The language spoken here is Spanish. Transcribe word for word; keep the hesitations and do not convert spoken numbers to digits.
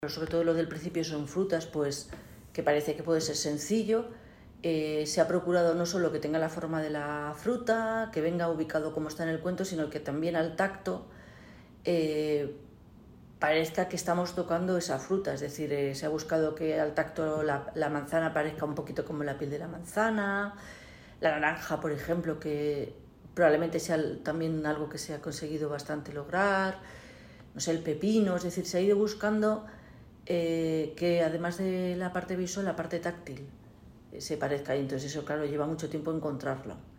pero sobre todo lo del principio son frutas, pues que parece que puede ser sencillo. Eh, se ha procurado no solo que tenga la forma de la fruta, que venga ubicado como está en el cuento, sino que también al tacto eh, parezca que estamos tocando esa fruta. Es decir, eh, se ha buscado que al tacto la, la manzana parezca un poquito como la piel de la manzana, la naranja, por ejemplo, que probablemente sea también algo que se ha conseguido bastante lograr, no sé, el pepino. Es decir, se ha ido buscando eh, que además de la parte visual, la parte táctil eh, se parezca, y entonces eso, claro, lleva mucho tiempo encontrarlo.